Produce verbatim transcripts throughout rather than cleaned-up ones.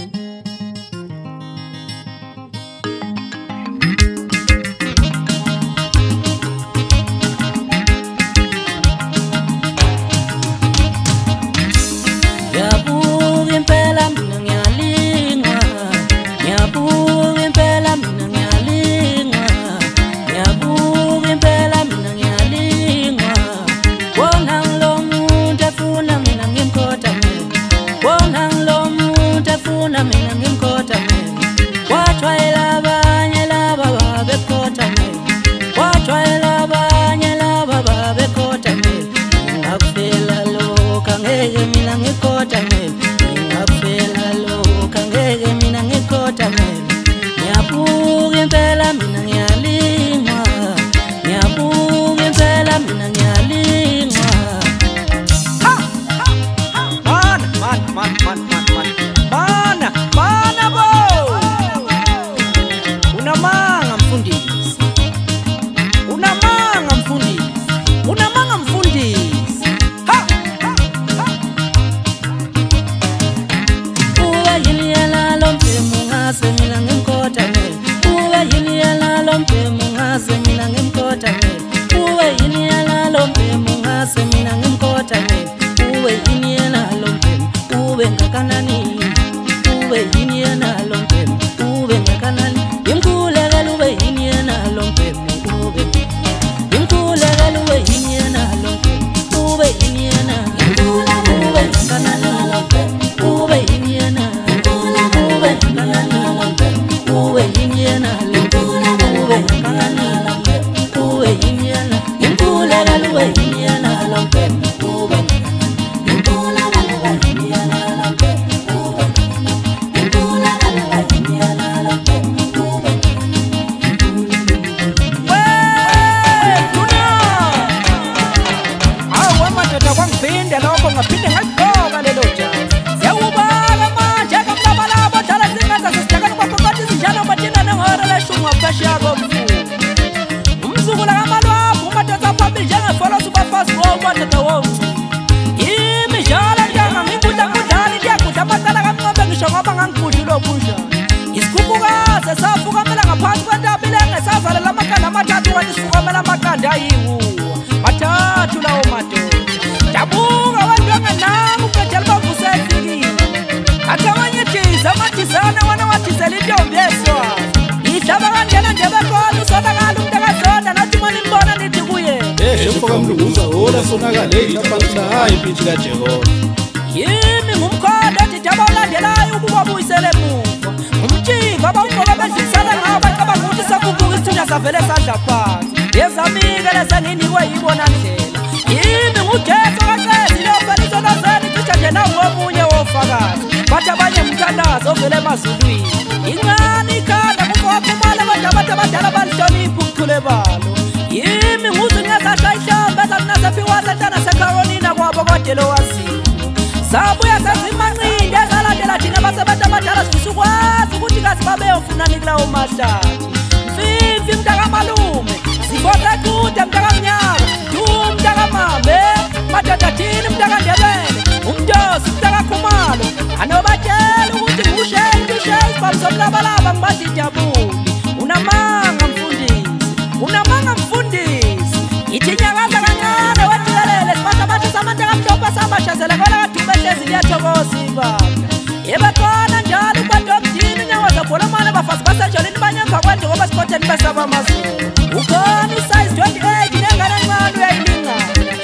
Yimi ngumkhondo ethi jaba ulandelayo ukuba buyisele emuva. Umjingo abawugqoka bezisala ngaba kabanguthi sakubuka isithunya savele sadla phansi. Yezamike lesenginikwe yibona ndlela. Yimi ngujesu kaCesi lofeliso lozeni cishe nje nawo omunye wofakazi. Bathi abanye mthandazo ovele emazulwini. Ingani ikhanda kuphumala abantu abadala balihlonipha ukuthule balo. Yimi nguzinyazasha ihlombe ezakunasefiwaza ntana seCarolina kwabo kade lo waziyo. Sabuya sazimanqindi ezalandela thina basebantu abadala sifisa ukwazi ukuthi kazi babeyofuna kulawo mahlathi. Mfimfi mntakaMalume, sibothe kude mntakamnyama, du mntakamambe, madadathini mntakaNdebele, umntosi mntakaKhumalo. Anobatshela ukuthi ngushayeli ushayeli isibhalu somlabalaba ngibathi Dabuli. Unamanga mfundisi, unamanga mfundisi. Ithi nyakaza kancane wethelele sibasha bathi samantakamhlophe sabashazela kola kaDubehlezi liyathokoza ibandla. Yebe khona njalo ubantu omdini nyawo zabholomane bafazi basenjolini banyemva kwendlu ngoba sikhotheni besaba amazulu. Ukhona usize twenty-eight nengane encane uyayilingana.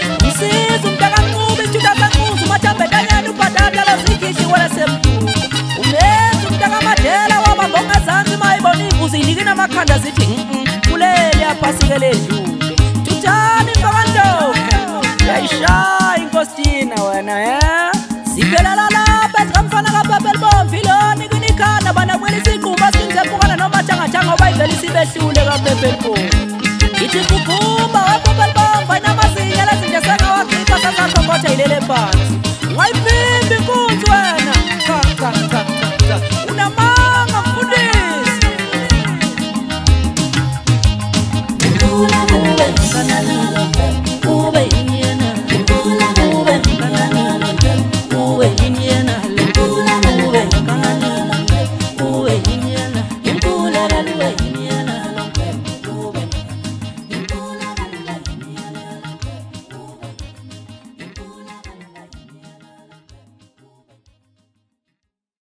Msiza umntakaNcuba isithutha senquzu umathambetanyana ubhatata lozigidli wele semduko. Umenzi umntakaMadela wabamba ongazansi mayibona imbuzi inikina amakhanda zithi kuleli yaphasikele edlule. Tuthani mbakantombi yayishaya inkosina wena eh. Siphelela lapha ezikamfana kaBhebheli Bomvi loni kunikhanda bana kweli siquba sinzepukana noma thangathanga ngoba ivele isibehlule kaBhebheli Bomvi. Ithi kuphuma waBhebheli Bomvi namazinya lezinto sengawakhipha sasakhokotha ilele phansi. Wayipimbi inkunzi wena cha cha cha cha unamanga mfundisi. Ula ube kanani ube inyena ube kanani ube inyena ube kanani we